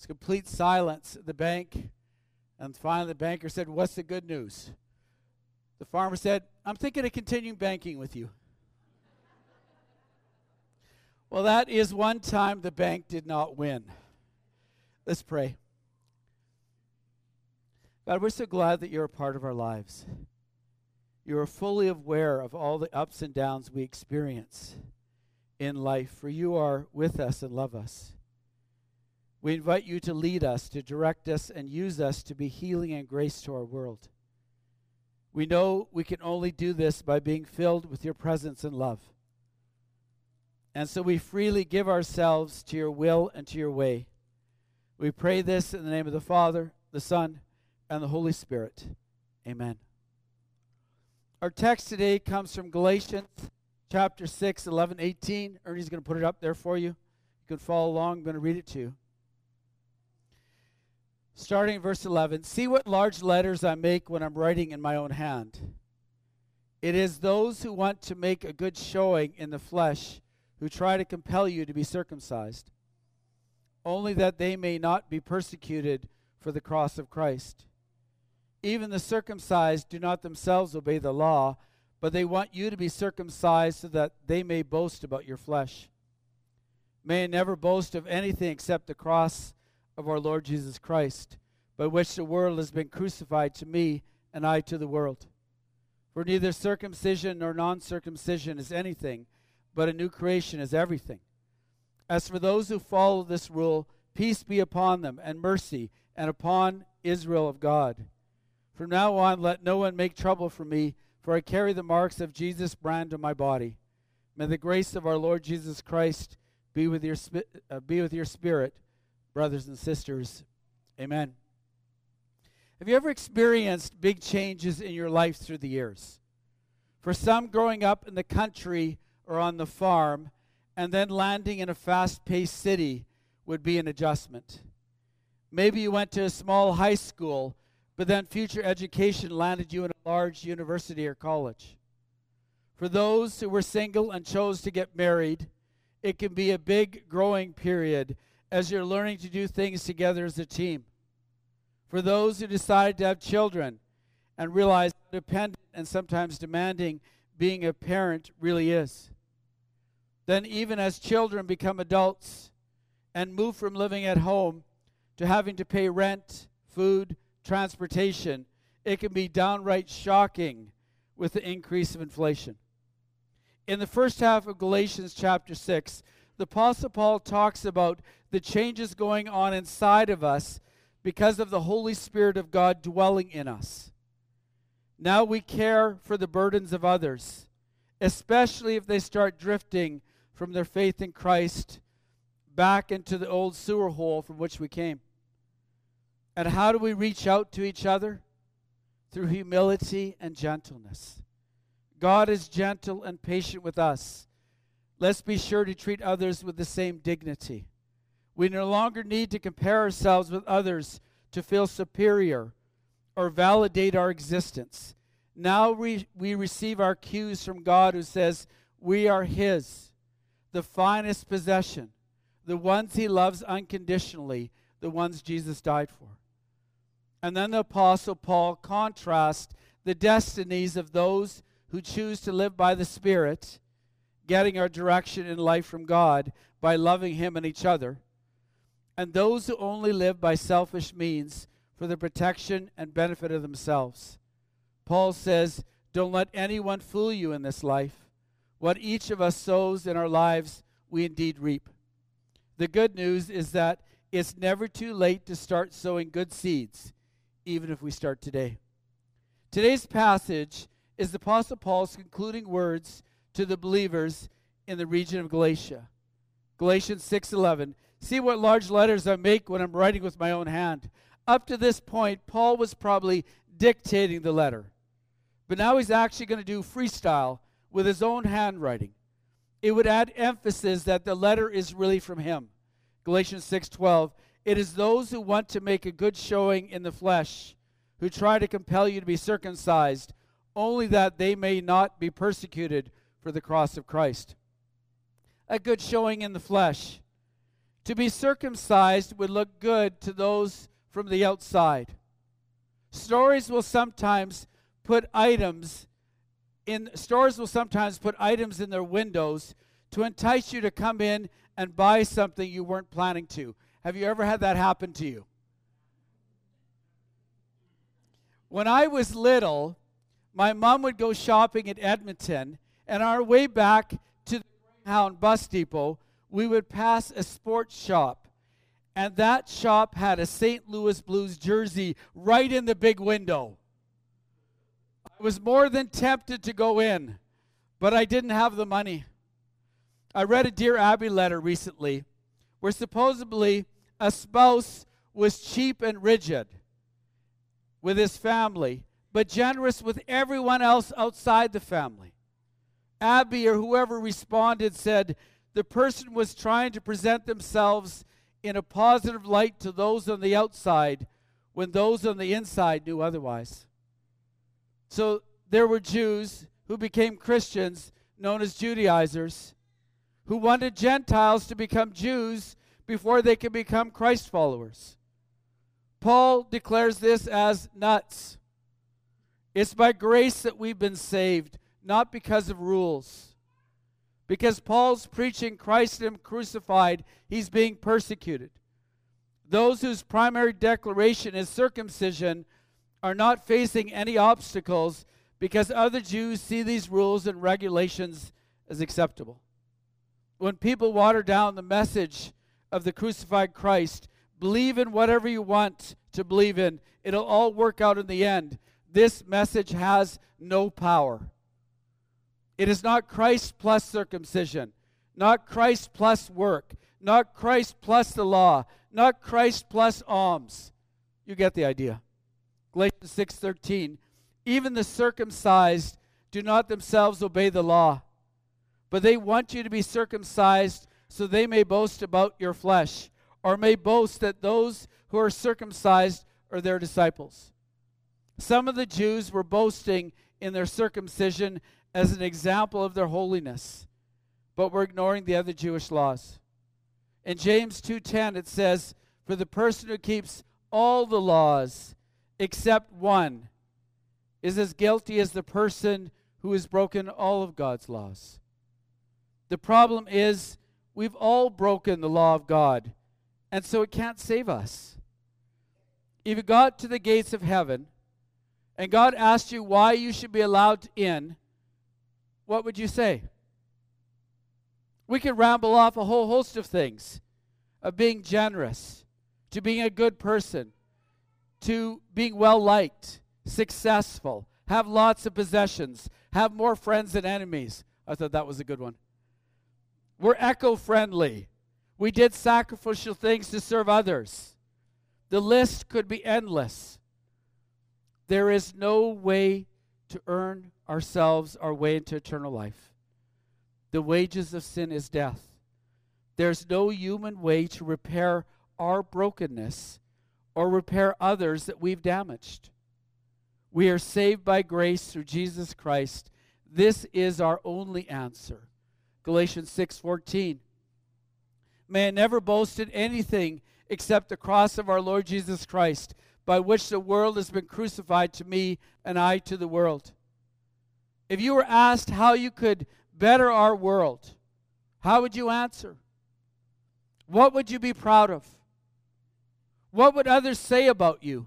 complete silence at the bank. And finally the banker said, "What's the good news?" The farmer said, "I'm thinking of continuing banking with you." Well, that is one time the bank did not win. Let's pray. God, we're so glad that you're a part of our lives. You are fully aware of all the ups and downs we experience in life, for you are with us and love us. We invite you to lead us, to direct us, and use us to be healing and grace to our world. We know we can only do this by being filled with your presence and love. And so we freely give ourselves to your will and to your way. We pray this in the name of the Father, the Son, and the Holy Spirit. Amen. Our text today comes from Galatians chapter 6, 11, 18. Ernie's going to put it up there for you. You can follow along. I'm going to read it to you. Starting in verse 11, "See what large letters I make when I'm writing in my own hand. It is those who want to make a good showing in the flesh who try to compel you to be circumcised, only that they may not be persecuted for the cross of Christ. Even the circumcised do not themselves obey the law, but they want you to be circumcised so that they may boast about your flesh. May I never boast of anything except the cross of our Lord Jesus Christ, by which the world has been crucified to me and I to the world. For neither circumcision nor non-circumcision is anything, but a new creation is everything. As for those who follow this rule, peace be upon them, and mercy, and upon Israel of God. From now on, let no one make trouble for me, for I carry the marks of Jesus' brand on my body. May the grace of our Lord Jesus Christ be with your spirit, brothers and sisters. Amen. Have you ever experienced big changes in your life through the years? For some, growing up in the country or on the farm, and then landing in a fast-paced city would be an adjustment. Maybe you went to a small high school, but then future education landed you in a large university or college. For those who were single and chose to get married, it can be a big growing period as you're learning to do things together as a team. For those who decide to have children and realize how dependent and sometimes demanding being a parent really is. Then even as children become adults and move from living at home to having to pay rent, food, transportation, it can be downright shocking with the increase of inflation. In the first half of Galatians chapter 6, the Apostle Paul talks about the changes going on inside of us because of the Holy Spirit of God dwelling in us. Now we care for the burdens of others, especially if they start drifting from their faith in Christ back into the old sewer hole from which we came. And how do we reach out to each other? Through humility and gentleness. God is gentle and patient with us. Let's be sure to treat others with the same dignity. We no longer need to compare ourselves with others to feel superior or validate our existence. Now we receive our cues from God, who says we are His, the finest possession, the ones He loves unconditionally, the ones Jesus died for. And then the Apostle Paul contrasts the destinies of those who choose to live by the Spirit, getting our direction in life from God by loving Him and each other, and those who only live by selfish means for the protection and benefit of themselves. Paul says, don't let anyone fool you in this life. What each of us sows in our lives, we indeed reap. The good news is that it's never too late to start sowing good seeds, even if we start today. Today's passage is the Apostle Paul's concluding words to the believers in the region of Galatia. Galatians 6:11. See what large letters I make when I'm writing with my own hand. Up to this point, Paul was probably dictating the letter. But now he's actually going to do freestyle with his own handwriting. It would add emphasis that the letter is really from him. Galatians 6:12. It is those who want to make a good showing in the flesh, who try to compel you to be circumcised, only that they may not be persecuted for the cross of Christ. A good showing in the flesh. To be circumcised would look good to those from the outside. Stores will sometimes put items in their windows to entice you to come in and buy something you weren't planning to. Have you ever had that happen to you? When I was little, my mom would go shopping at Edmonton, and on our way back to the Greyhound bus depot, we would pass a sports shop, and that shop had a St. Louis Blues jersey right in the big window. I was more than tempted to go in, but I didn't have the money. I read a Dear Abby letter recently where supposedly a spouse was cheap and rigid with his family, but generous with everyone else outside the family. Abby, or whoever responded, said the person was trying to present themselves in a positive light to those on the outside when those on the inside knew otherwise. So there were Jews who became Christians, known as Judaizers, who wanted Gentiles to become Jews before they could become Christ followers. Paul declares this as nuts. It's by grace that we've been saved, not because of rules. Because Paul's preaching Christ and Him crucified, he's being persecuted. Those whose primary declaration is circumcision are not facing any obstacles because other Jews see these rules and regulations as acceptable. When people water down the message of the crucified Christ, believe in whatever you want to believe in, it'll all work out in the end. This message has no power. It is not Christ plus circumcision, not Christ plus work, not Christ plus the law, not Christ plus alms. You get the idea. Galatians 6:13, even the circumcised do not themselves obey the law, but they want you to be circumcised so they may boast about your flesh, or may boast that those who are circumcised are their disciples. Some of the Jews were boasting in their circumcision as an example of their holiness, but were ignoring the other Jewish laws. In James 2:10 it says, for the person who keeps all the laws except one is as guilty as the person who has broken all of God's laws. The problem is we've all broken the law of God, and so it can't save us. If you got to the gates of heaven and God asked you why you should be allowed in, what would you say? We could ramble off a whole host of things, of being generous, to being a good person, to being well-liked, successful, have lots of possessions, have more friends than enemies. I thought that was a good one. We're eco-friendly. We did sacrificial things to serve others. The list could be endless. There is no way to earn ourselves our way into eternal life. The wages of sin is death. There's no human way to repair our brokenness or repair others that we've damaged. We are saved by grace through Jesus Christ. This is our only answer. Galatians 6:14. May I never boast in anything except the cross of our Lord Jesus Christ, by which the world has been crucified to me and I to the world. If you were asked how you could better our world, how would you answer? What would you be proud of? What would others say about you?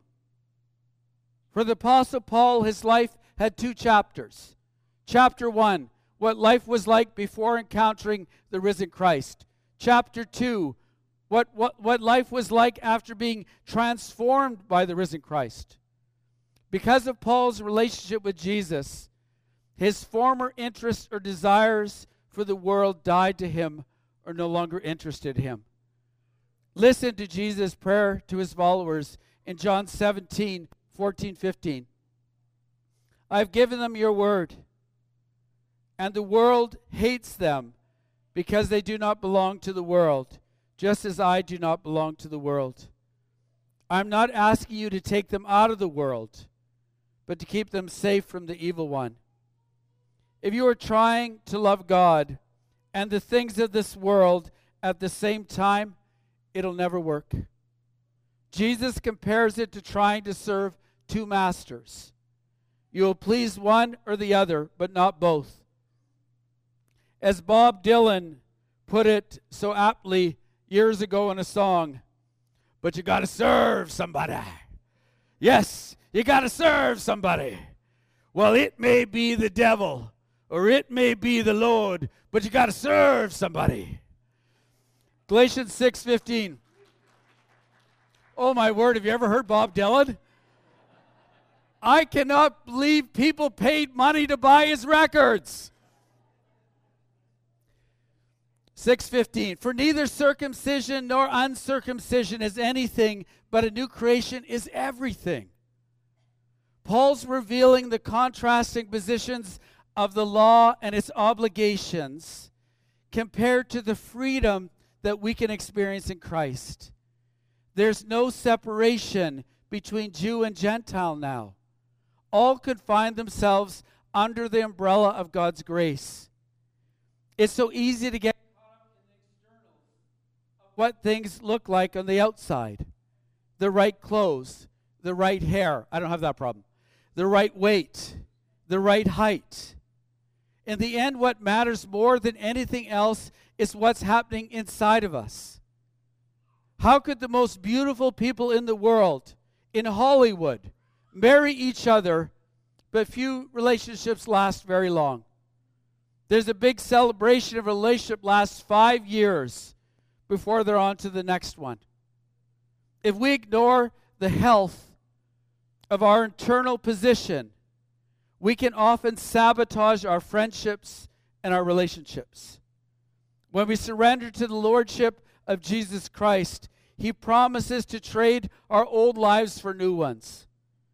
For the Apostle Paul, his life had 2 chapters. Chapter 1, what life was like before encountering the risen Christ. Chapter 2, what life was like after being transformed by the risen Christ. Because of Paul's relationship with Jesus, his former interests or desires for the world died to him or no longer interested him. Listen to Jesus' prayer to his followers in John 17:14-15. I've given them your word, and the world hates them because they do not belong to the world, just as I do not belong to the world. I'm not asking you to take them out of the world, but to keep them safe from the evil one. If you are trying to love God and the things of this world at the same time, it'll never work. Jesus compares it to trying to serve two masters. You will please one or the other, but not both. As Bob Dylan put it so aptly years ago in a song, but you got to serve somebody. Yes, you got to serve somebody. Well, it may be the devil or it may be the Lord, but you got to serve somebody. Galatians 6:15. Oh, my word, have you ever heard Bob Dylan? I cannot believe people paid money to buy his records. 6:15. For neither circumcision nor uncircumcision is anything, but a new creation is everything. Paul's revealing the contrasting positions of the law and its obligations compared to the freedom that we can experience in Christ. There's no separation between Jew and Gentile now. All could find themselves under the umbrella of God's grace. It's so easy to get caught up in the externals of what things look like on the outside. The right clothes, the right hair. I don't have that problem. The right weight, the right height. In the end, what matters more than anything else is what's happening inside of us. How could the most beautiful people in the world, in Hollywood, marry each other, but few relationships last very long? There's a big celebration of a relationship lasts 5 years before they're on to the next one. If we ignore the health of our internal position, we can often sabotage our friendships and our relationships. When we surrender to the lordship of Jesus Christ, he promises to trade our old lives for new ones.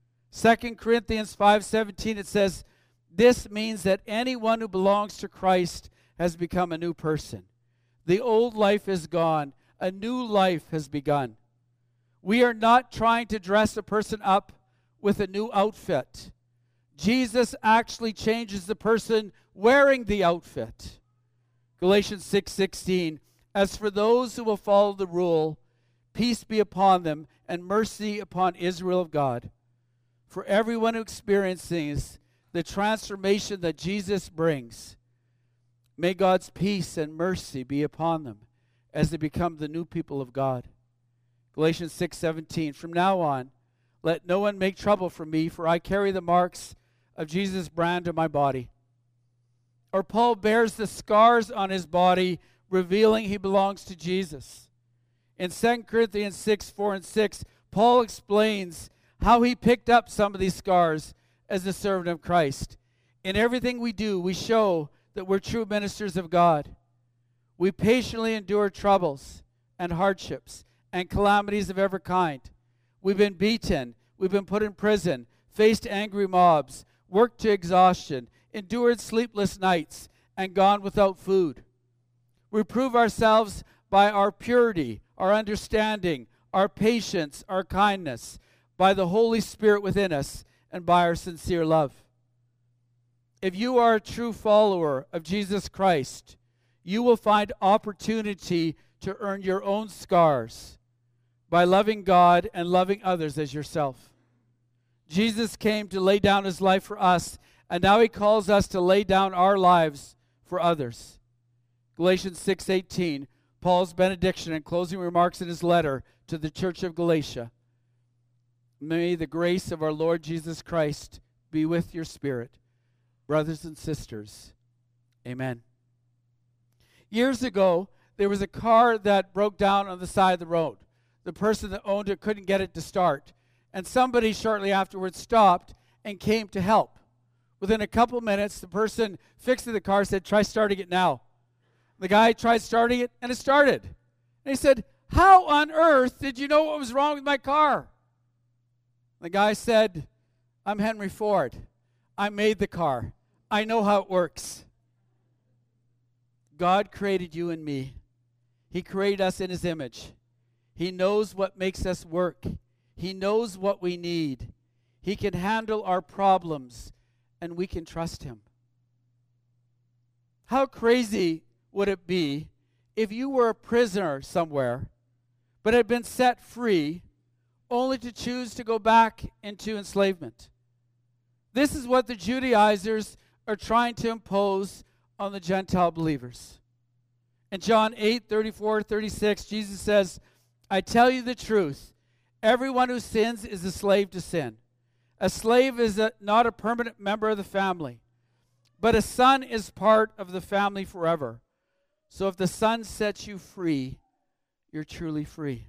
2 Corinthians 5:17, it says, this means that anyone who belongs to Christ has become a new person. The old life is gone. A new life has begun. We are not trying to dress a person up with a new outfit. Jesus actually changes the person wearing the outfit. Galatians 6:16, as for those who will follow the rule, peace be upon them and mercy upon Israel of God. For everyone who experiences the transformation that Jesus brings, may God's peace and mercy be upon them as they become the new people of God. Galatians 6:17, from now on, let no one make trouble for me, for I carry the marks of Jesus' brand on my body. Or Paul bears the scars on his body, revealing he belongs to Jesus. In 2 Corinthians 6:4 and 6, Paul explains how he picked up some of these scars as a servant of Christ. In everything we do, we show that we're true ministers of God. We patiently endure troubles and hardships and calamities of every kind. We've been beaten, we've been put in prison, faced angry mobs, worked to exhaustion, endured sleepless nights, and gone without food. We prove ourselves by our purity, our understanding, our patience, our kindness, by the Holy Spirit within us, and by our sincere love. If you are a true follower of Jesus Christ, you will find opportunity to earn your own scars by loving God and loving others as yourself. Jesus came to lay down his life for us, and now he calls us to lay down our lives for others. Galatians 6:18, Paul's benediction and closing remarks in his letter to the church of Galatia. May the grace of our Lord Jesus Christ be with your spirit. Brothers and sisters, amen. Years ago, there was a car that broke down on the side of the road. The person that owned it couldn't get it to start. And somebody shortly afterwards stopped and came to help. Within a couple minutes, the person fixing the car said, try starting it now. The guy tried starting it, and it started. And he said, how on earth did you know what was wrong with my car? The guy said, I'm Henry Ford. I made the car. I know how it works. God created you and me. He created us in his image. He knows what makes us work. He knows what we need. He can handle our problems, and we can trust him. How crazy would it be if you were a prisoner somewhere but had been set free, only to choose to go back into enslavement. This is what the Judaizers are trying to impose on the Gentile believers. In John 8:34-36, Jesus says, I tell you the truth, everyone who sins is a slave to sin. A slave is not a permanent member of the family, but a son is part of the family forever. So if the Son sets you free, you're truly free.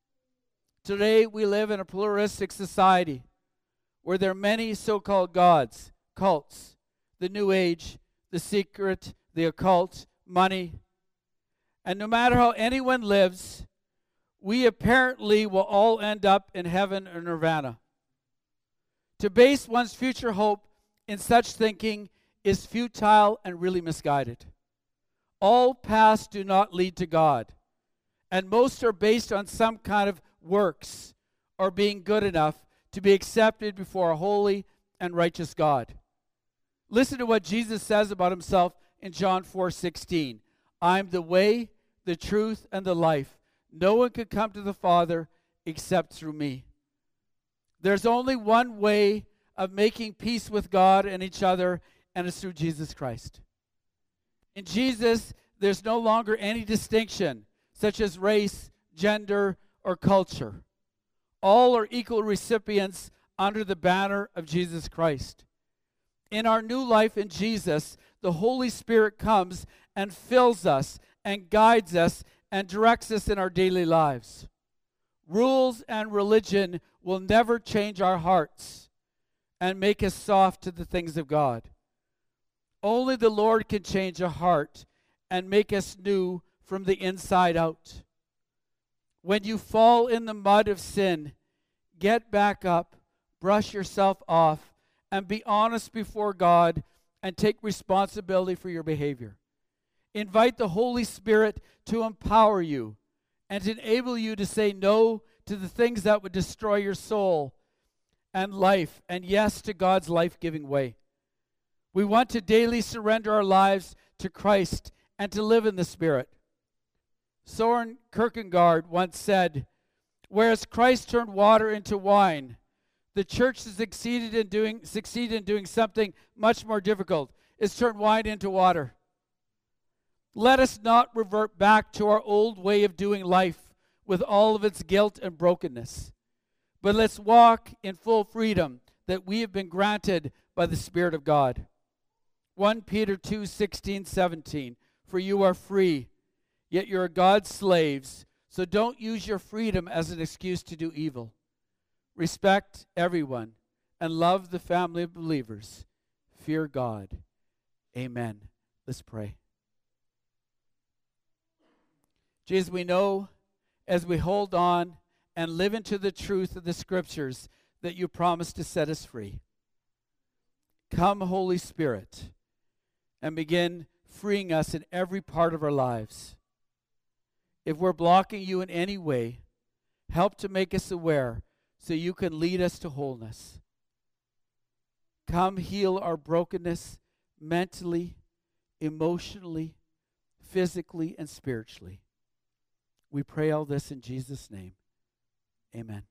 Today we live in a pluralistic society where there are many so-called gods, cults, the New Age, the secret, the occult, money. And no matter how anyone lives, we apparently will all end up in heaven or nirvana. To base one's future hope in such thinking is futile and really misguided. All paths do not lead to God, and most are based on some kind of works or being good enough to be accepted before a holy and righteous God. Listen to what Jesus says about himself in John 4:16. I'm the way, the truth, and the life. No one can come to the Father except through me. There's only one way of making peace with God and each other, and it's through Jesus Christ. In Jesus, there's no longer any distinction, such as race, gender, or culture. All are equal recipients under the banner of Jesus Christ. In our new life in Jesus, the Holy Spirit comes and fills us and guides us and directs us in our daily lives. Rules and religion will never change our hearts and make us soft to the things of God. Only the Lord can change a heart and make us new from the inside out. When you fall in the mud of sin, get back up, brush yourself off, and be honest before God and take responsibility for your behavior. Invite the Holy Spirit to empower you and to enable you to say no to the things that would destroy your soul and life, and yes to God's life-giving way. We want to daily surrender our lives to Christ and to live in the Spirit. Soren Kierkegaard once said, whereas Christ turned water into wine, the church has succeeded in doing something much more difficult. It's turned wine into water. Let us not revert back to our old way of doing life with all of its guilt and brokenness, but let's walk in full freedom that we have been granted by the Spirit of God. 1 Peter 2:16-17, for you are free, yet you are God's slaves, so don't use your freedom as an excuse to do evil. Respect everyone and love the family of believers. Fear God. Amen. Let's pray. Jesus, we know as we hold on and live into the truth of the Scriptures that you promise to set us free. Come, Holy Spirit, and begin freeing us in every part of our lives. If we're blocking you in any way, help to make us aware so you can lead us to wholeness. Come heal our brokenness mentally, emotionally, physically, and spiritually. We pray all this in Jesus' name. Amen.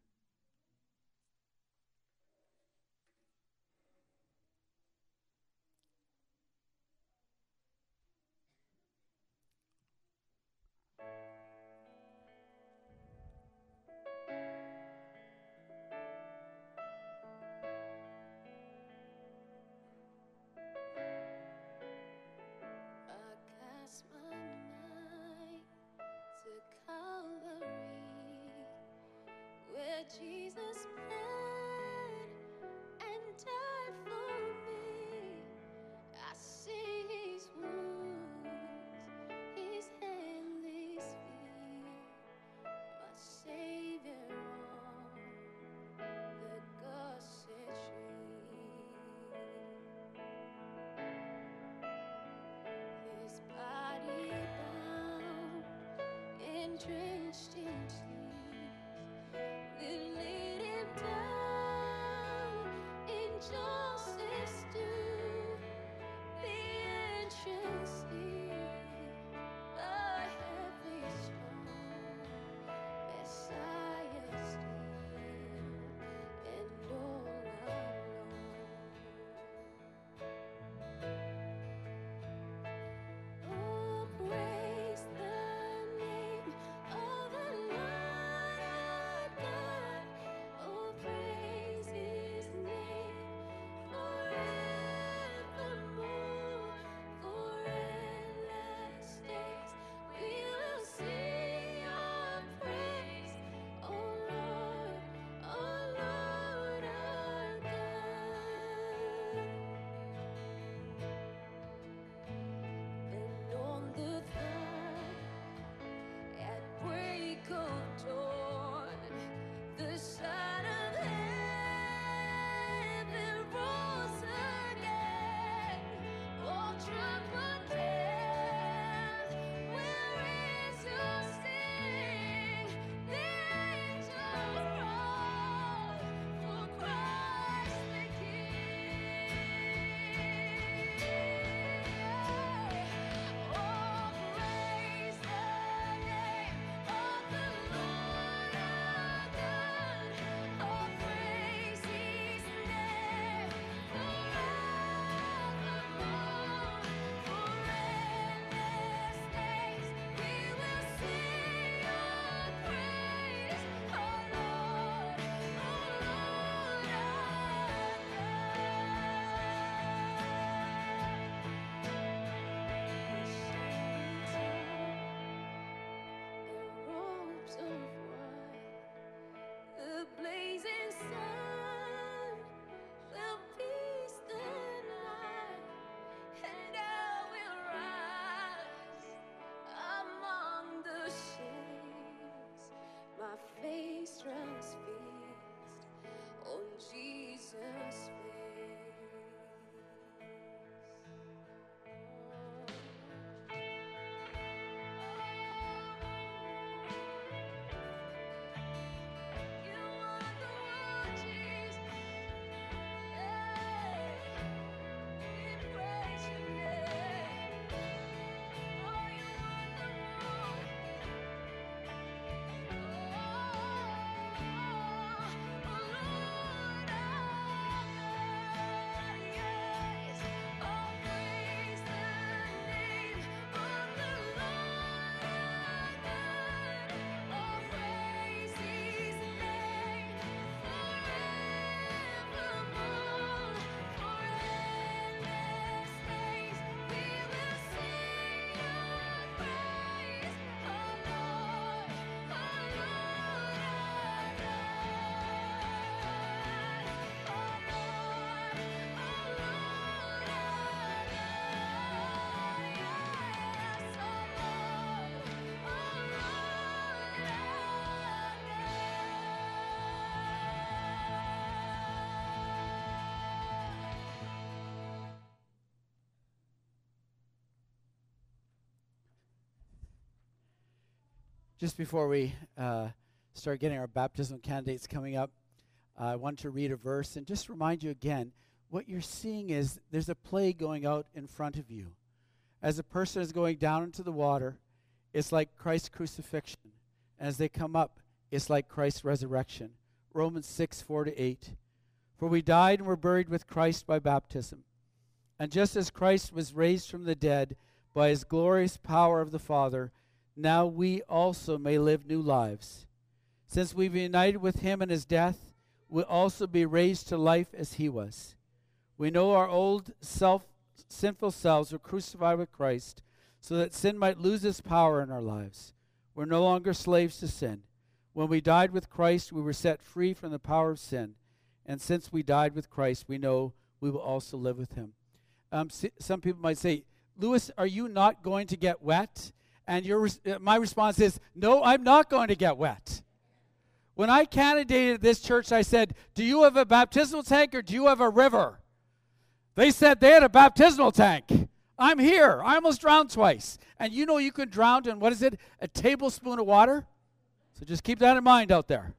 Just before we start getting our baptism candidates coming up, I want to read a verse and just remind you again, what you're seeing is there's a play going out in front of you. As a person is going down into the water, it's like Christ's crucifixion. As they come up, it's like Christ's resurrection. Romans 6:4-8. For we died and were buried with Christ by baptism. And just as Christ was raised from the dead by his glorious power of the Father, now we also may live new lives. Since we've been united with him in his death, we'll also be raised to life as he was. We know our old sinful selves were crucified with Christ so that sin might lose its power in our lives. We're no longer slaves to sin. When we died with Christ, we were set free from the power of sin. And since we died with Christ, we know we will also live with him. Some people might say, Lewis, are you not going to get wet? And my response is, no, I'm not going to get wet. When I candidated at this church, I said, do you have a baptismal tank or do you have a river? They said they had a baptismal tank. I'm here. I almost drowned twice. And you know you can drown in, what is it, a tablespoon of water? So just keep that in mind out there.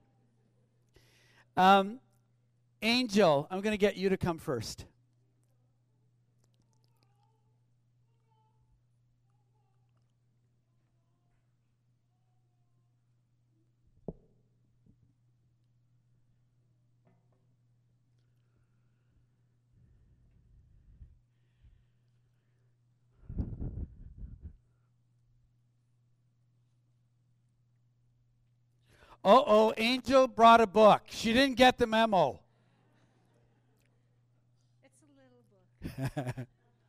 Angel, I'm going to get you to come first. Uh-oh, Angel brought a book. She didn't get the memo. It's a little book.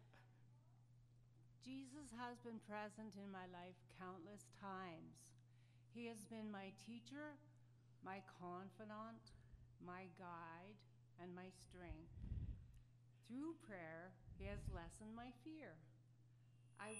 Jesus has been present in my life countless times. He has been my teacher, my confidant, my guide, and my strength. Through prayer, he has lessened my fear. I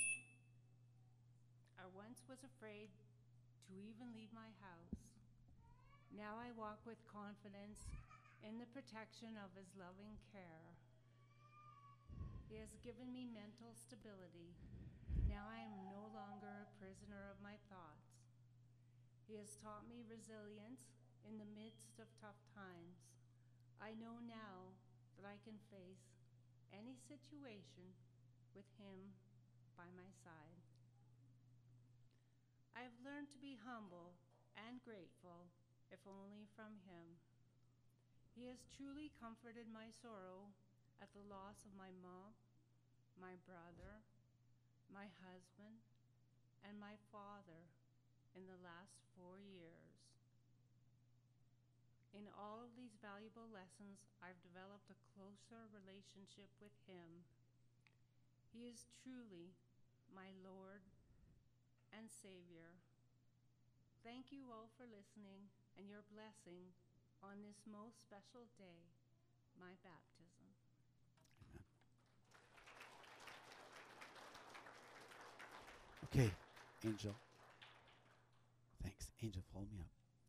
once was afraid to even leave my house. Now I walk with confidence in the protection of his loving care. He has given me mental stability. Now I am no longer a prisoner of my thoughts. He has taught me resilience in the midst of tough times. I know now that I can face any situation with him by my side. I have learned to be humble and grateful, if only from him. He has truly comforted my sorrow at the loss of my mom, my brother, my husband, and my father in the last 4 years. In all of these valuable lessons, I've developed a closer relationship with him. He is truly my Lord and Savior. Thank you all for listening and your blessing on this most special day, my baptism. Okay, Angel. Thanks. Angel, follow me up.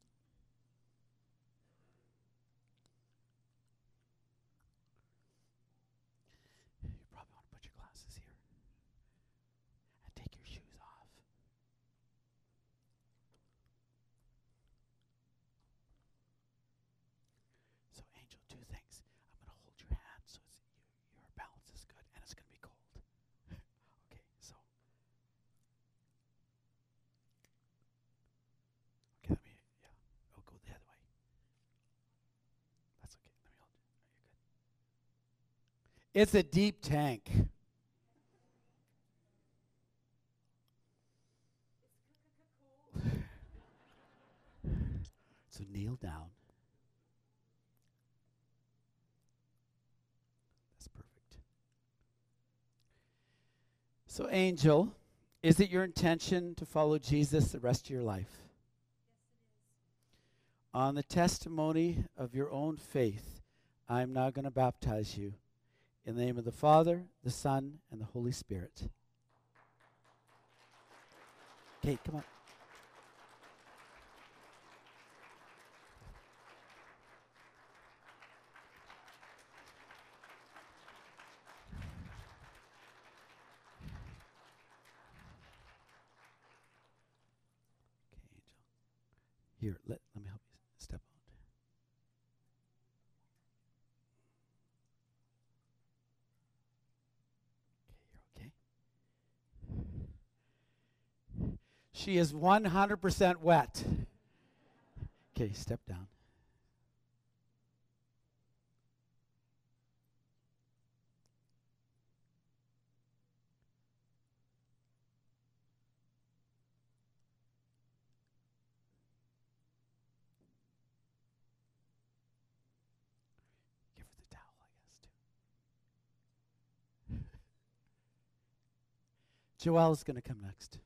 You probably want to put your glasses here and take your shoes off. So, Angel, two things. I'm going to hold your hand so your balance is good, and it's going to be cold. Okay, so. Okay, I'll go the other way. That's okay. Let me hold you. Are you good? It's a deep tank. So kneel down. That's perfect. So, Angel, is it your intention to follow Jesus the rest of your life? Yes, it is. On the testimony of your own faith, I'm now going to baptize you in the name of the Father, the Son, and the Holy Spirit. Okay, come on. Here, let me help you step out. Okay, you're okay. She is 100% wet. Okay, step down. Give her the towel, I guess, too. Joelle's going to come next.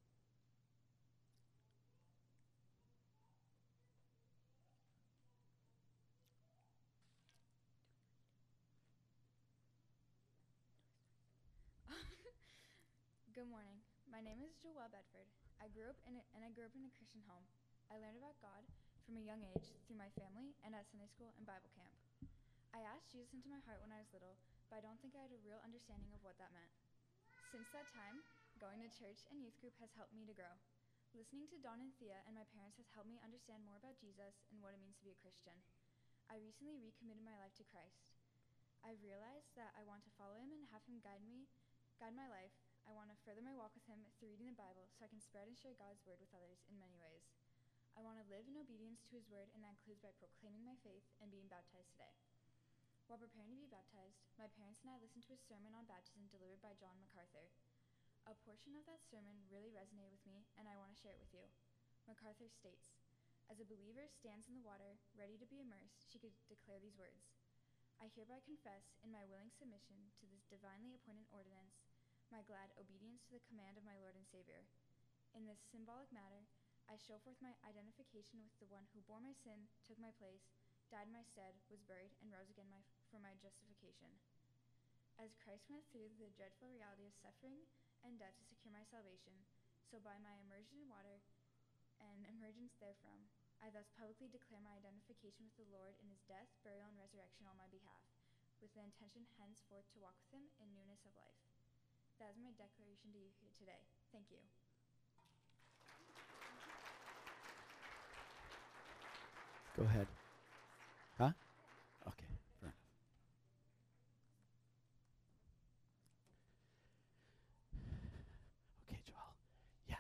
Good morning. My name is Joelle Bedford. I grew up in a Christian home. I learned about God from a young age through my family and at Sunday school and Bible camp. I asked Jesus into my heart when I was little, but I don't think I had a real understanding of what that meant. Since that time, going to church and youth group has helped me to grow. Listening to Don and Thea and my parents has helped me understand more about Jesus and what it means to be a Christian. I recently recommitted my life to Christ. I've realized that I want to follow him and have him guide my life. I want to further my walk with him through reading the Bible so I can spread and share God's word with others in many ways. I want to live in obedience to his word, and that includes by proclaiming my faith and being baptized today. While preparing to be baptized, my parents and I listened to a sermon on baptism delivered by John MacArthur. A portion of that sermon really resonated with me, and I want to share it with you. MacArthur states, "As a believer stands in the water, ready to be immersed, she could declare these words. I hereby confess, in my willing submission to this divinely appointed ordinance, my glad obedience to the command of my Lord and Savior. In this symbolic matter, I show forth my identification with the one who bore my sin, took my place, died in my stead, was buried, and rose again for my justification. As Christ went through the dreadful reality of suffering and death to secure my salvation, so by my immersion in water and emergence therefrom, I thus publicly declare my identification with the Lord in his death, burial, and resurrection on my behalf, with the intention henceforth to walk with him in newness of life. That is my declaration to you here today. Thank you." Go ahead. Huh? Okay, fair enough. Okay, Joelle. Yeah.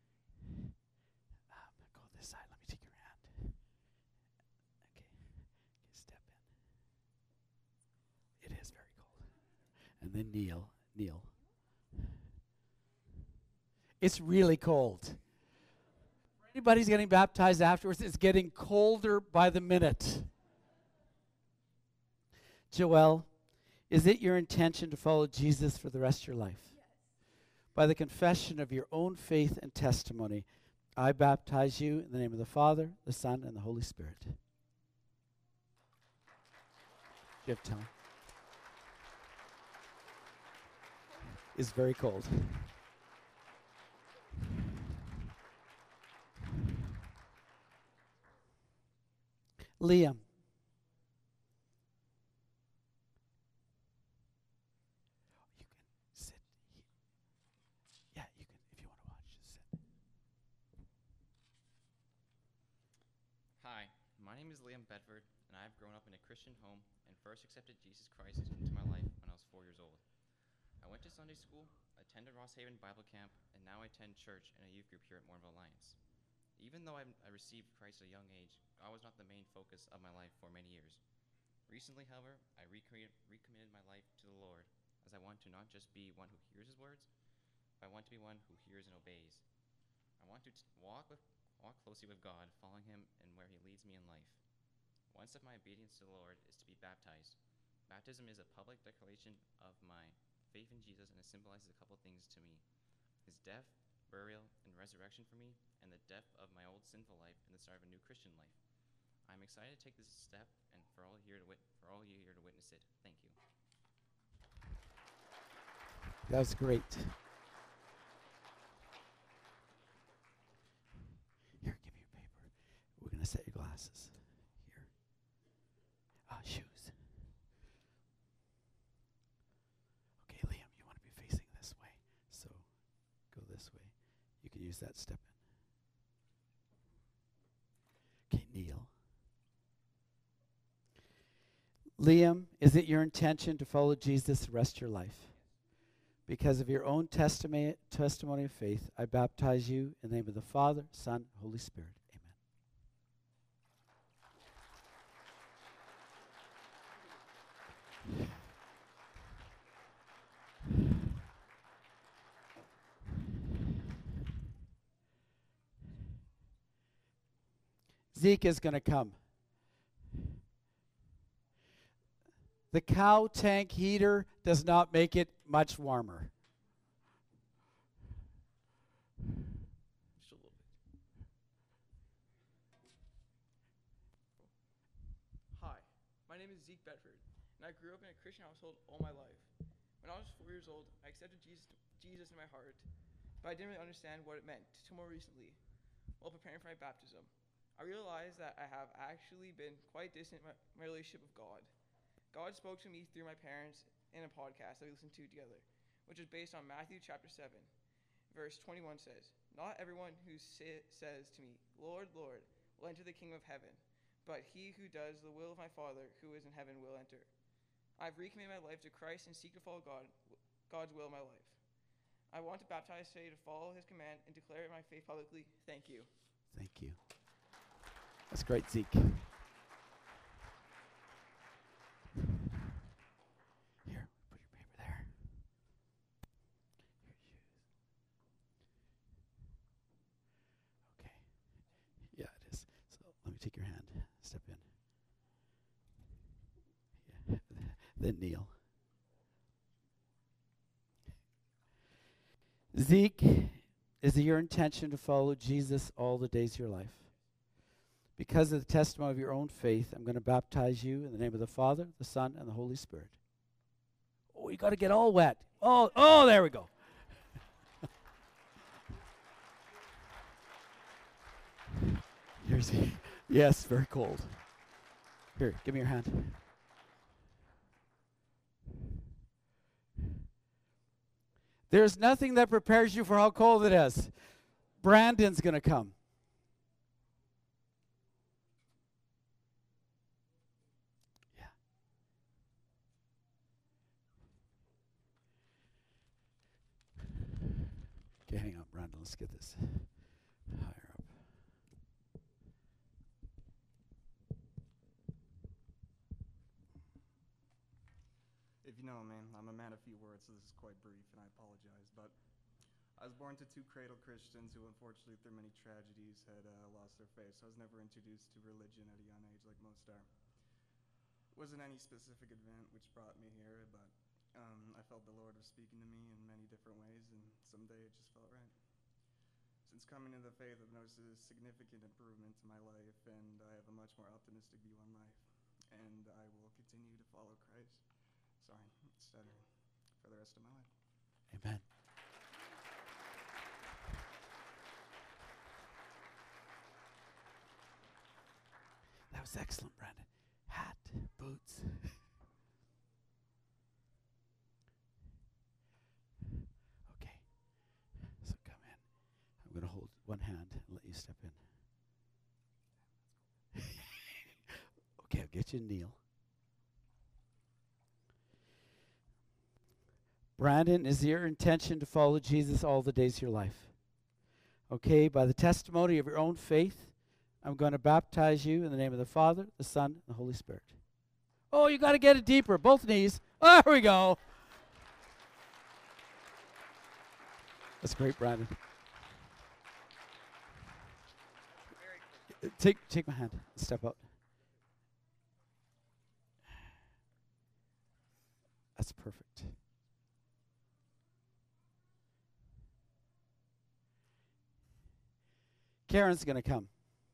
Go this side. Let me take your hand. Okay. Step in. It is very cold. And then kneel. It's really cold. Anybody's getting baptized afterwards, it's getting colder by the minute. Joelle, is it your intention to follow Jesus for the rest of your life? Yes. By the confession of your own faith and testimony, I baptize you in the name of the Father, the Son, and the Holy Spirit. You have time. It's very cold. Liam. You can sit. Yeah, you can, if you want to watch, just sit. Hi, my name is Liam Bedford, and I have grown up in a Christian home and first accepted Jesus Christ into my life when I was 4 years old. I went to Sunday school, attended Ross Haven Bible Camp, and now I attend church and a youth group here at Morinville Alliance. Even though I received Christ at a young age, God was not the main focus of my life for many years. Recently, however, I recommitted my life to the Lord, as I want to not just be one who hears his words, but I want to be one who hears and obeys. I want to walk closely with God, following him and where he leads me in life. One step of my obedience to the Lord is to be baptized. Baptism is a public declaration of my faith in Jesus, and it symbolizes a couple things to me: his death, burial, and resurrection for me, and the death of my old sinful life and the start of a new Christian life. I'm excited to take this step, and for all you here to witness it. Thank you. That was great. Here, give me your paper. We're going to set your glasses. Here. Shoes. Okay, Liam, you want to be facing this way. So go this way. You can use that step in. Liam, is it your intention to follow Jesus the rest of your life? Because of your own testimony of faith, I baptize you in the name of the Father, Son, Holy Spirit. Amen. Zeke is going to come. The cow tank heater does not make it much warmer. Just a little bit. Hi, my name is Zeke Bedford, and I grew up in a Christian household all my life. When I was 4 years old, I accepted Jesus in my heart, but I didn't really understand what it meant until more recently, while preparing for my baptism. I realized that I have actually been quite distant in my relationship with God. God spoke to me through my parents in a podcast that we listened to together, which is based on Matthew chapter 7. Verse 21 says, "Not everyone who says to me, 'Lord, Lord,' will enter the kingdom of heaven, but he who does the will of my Father who is in heaven will enter." I've recommitted my life to Christ and seek to follow God's will in my life. I want to baptize today to follow his command and declare my faith publicly. Thank you. Thank you. That's great, Zeke. Here, put your paper there. Okay. Yeah, it is. So let me take your hand. Step in. Yeah. Then kneel. Zeke, is it your intention to follow Jesus all the days of your life? Because of the testimony of your own faith, I'm going to baptize you in the name of the Father, the Son, and the Holy Spirit. Oh, you got to get all wet. Oh, there we go. Here's yes, very cold. Here, give me your hand. There's nothing that prepares you for how cold it is. Brandon's going to come. Okay, hang on, Brandon. Let's get this higher up. If you know me, I'm a man of few words, so this is quite brief, and I apologize. But I was born to two cradle Christians who, unfortunately, through many tragedies, had lost their faith. So I was never introduced to religion at a young age like most are. It wasn't any specific event which brought me here, but I felt the Lord was speaking to me in many different ways, and someday it just felt right. Since coming to the faith, I've noticed a significant improvement to my life, and I have a much more optimistic view on life. And I will continue to follow Christ. Sorry, stuttering, for the rest of my life. Amen. That was excellent, Brandon. Hat, boots. Okay. So come in. I'm going to hold one hand and let you step in. Okay, I'll get you to kneel. Brandon, is your intention to follow Jesus all the days of your life? Okay, by the testimony of your own faith, I'm going to baptize you in the name of the Father, the Son, and the Holy Spirit. Oh, you got to get it deeper. Both knees. Oh, there we go. That's great, Brandon. Take my hand. Step out. That's perfect. Karen's going to come.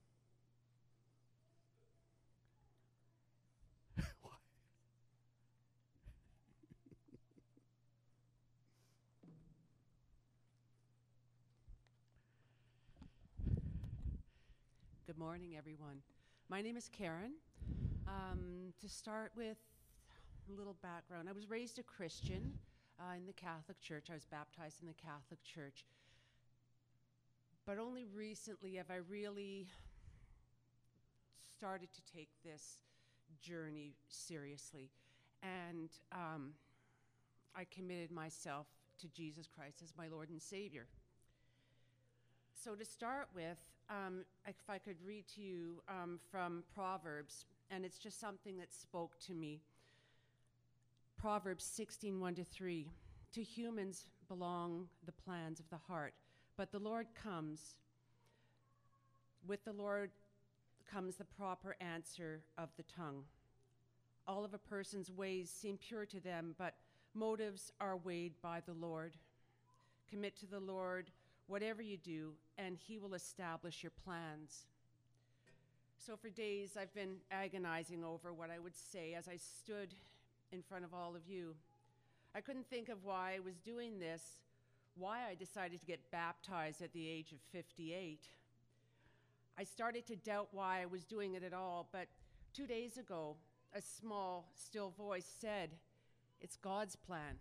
Good morning, everyone. My name is Karen. To start with a little background, I was raised a Christian in the Catholic Church. I was baptized in the Catholic Church. But only recently have I really started to take this journey seriously. And I committed myself to Jesus Christ as my Lord and Savior. So to start with, if I could read to you from Proverbs, and it's just something that spoke to me. Proverbs 16:1-3. To humans belong the plans of the heart, but the Lord comes. With the Lord comes the proper answer of the tongue. All of a person's ways seem pure to them, but motives are weighed by the Lord. Commit to the Lord whatever you do, and he will establish your plans. So for days, I've been agonizing over what I would say as I stood in front of all of you. I couldn't think of why I was doing this, why I decided to get baptized at the age of 58. I started to doubt why I was doing it at all, but 2 days ago, a small, still voice said, "It's God's plan."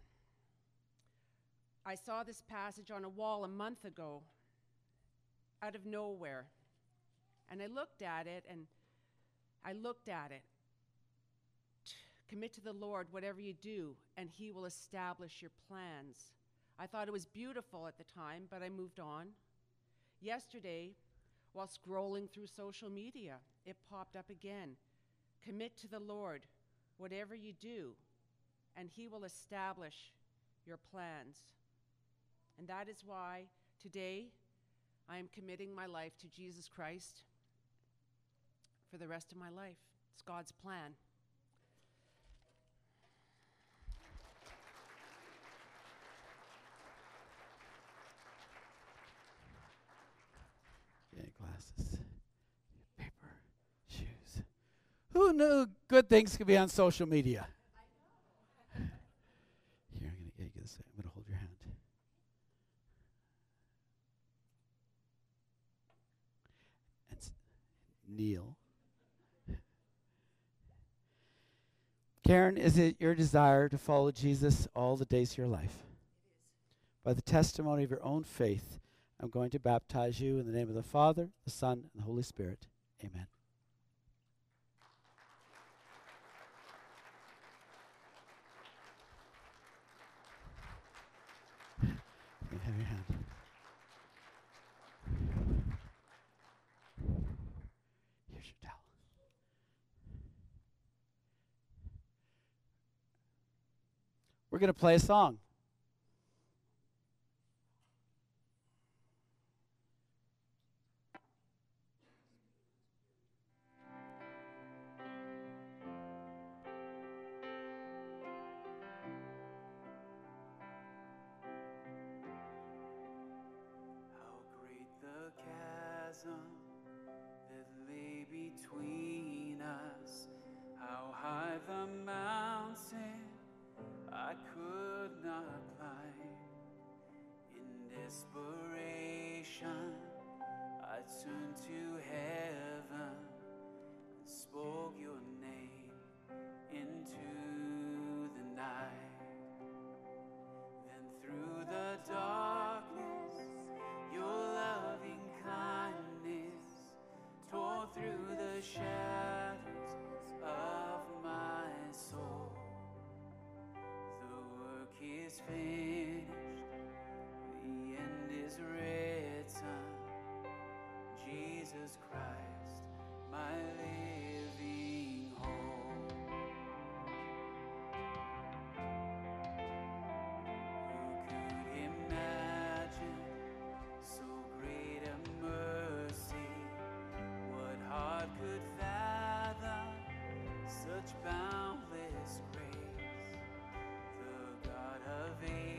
I saw this passage on a wall a month ago, out of nowhere, and I looked at it, Commit to the Lord whatever you do, and he will establish your plans. I thought it was beautiful at the time, but I moved on. Yesterday, while scrolling through social media, it popped up again. Commit to the Lord whatever you do, and he will establish your plans. And that is why today I am committing my life to Jesus Christ for the rest of my life. It's God's plan. Yeah, glasses, paper, shoes. Who knew good things could be on social media? Here, I'm going to get this. I'm going to hold your hand. And kneel. Karen, is it your desire to follow Jesus all the days of your life? By the testimony of your own faith, I'm going to baptize you in the name of the Father, the Son, and the Holy Spirit. Amen. You have your hand. Here's your towel. We're going to play a song. That lay between us, how high the mountain I could not climb. In desperation, I turned to heaven and spoke your name into the night. Then through the darkness, your loving kindness tore through the shadows of my soul. The work is finished, the end is written. Jesus Christ, my living hope. Who could imagine so great a mercy? What heart could fathom such boundless grace? The God of ages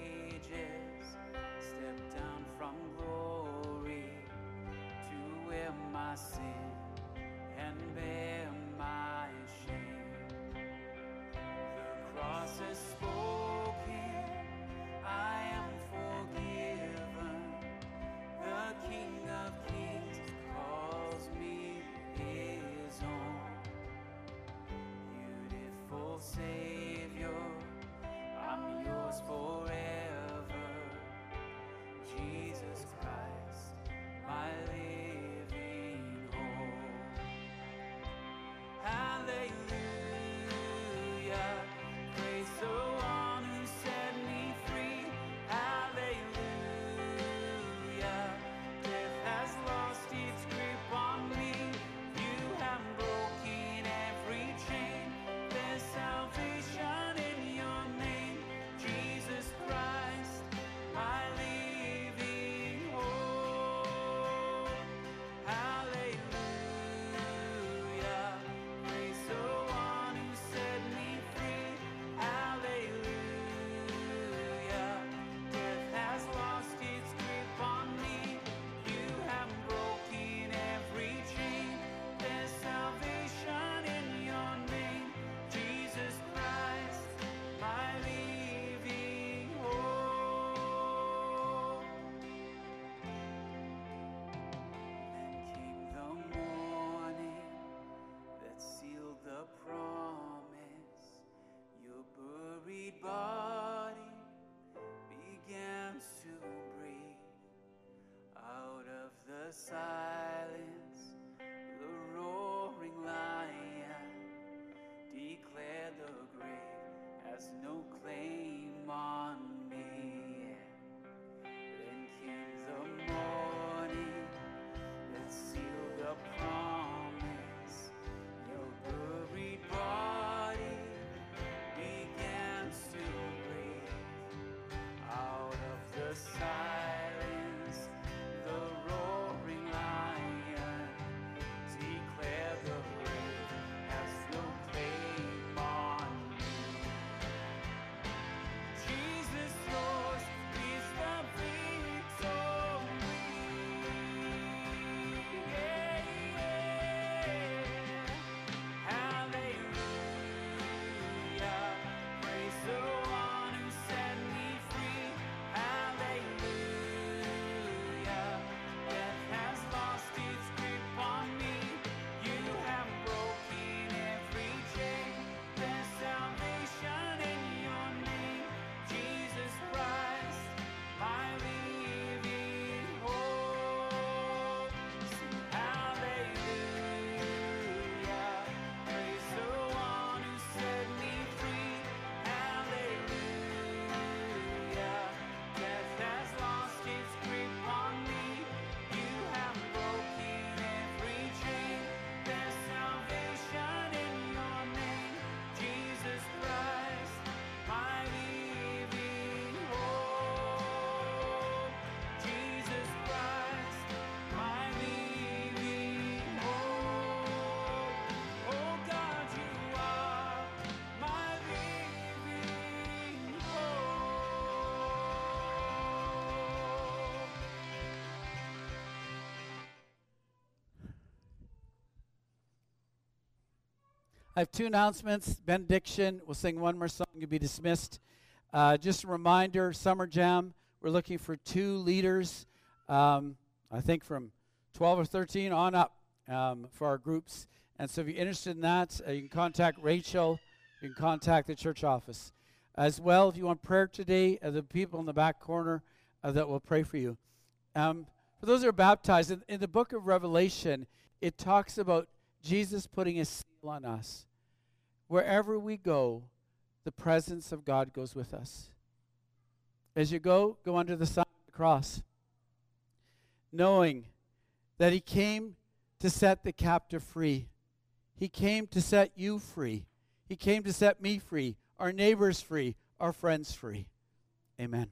I have two announcements. Benediction. We'll sing one more song and be dismissed. Just a reminder, Summer Jam. We're looking for 2 leaders, I think from 12 or 13 on up for our groups. And so if you're interested in that, you can contact Rachel. You can contact the church office. As well, if you want prayer today, the people in the back corner that will pray for you. For those who are baptized, in the book of Revelation, it talks about Jesus putting a seal on us. Wherever we go, the presence of God goes with us. As you go under the sign of the cross, knowing that he came to set the captive free. He came to set you free. He came to set me free, our neighbors free, our friends free. Amen.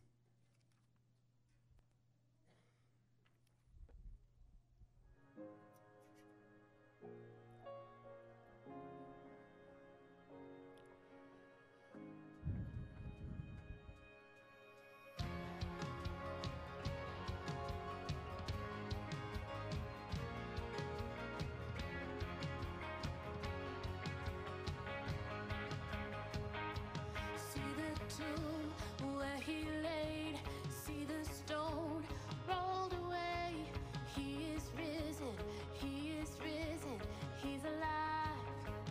Where he laid, see the stone rolled away. He is risen, he's alive.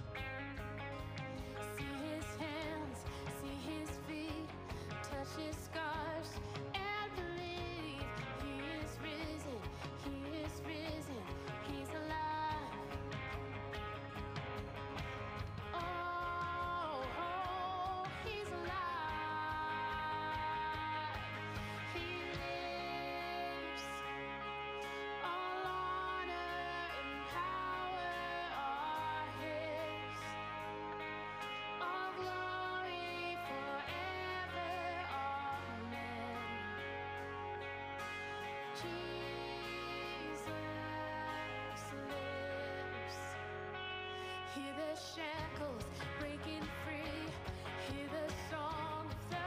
See his hands, see his feet, touch his scars and believe. He is risen, he's alive. Oh, he's alive. He lives. All honor and power are his. All glory forever. Amen. Jesus lives. Hear the shackles breaking free. Hear the song of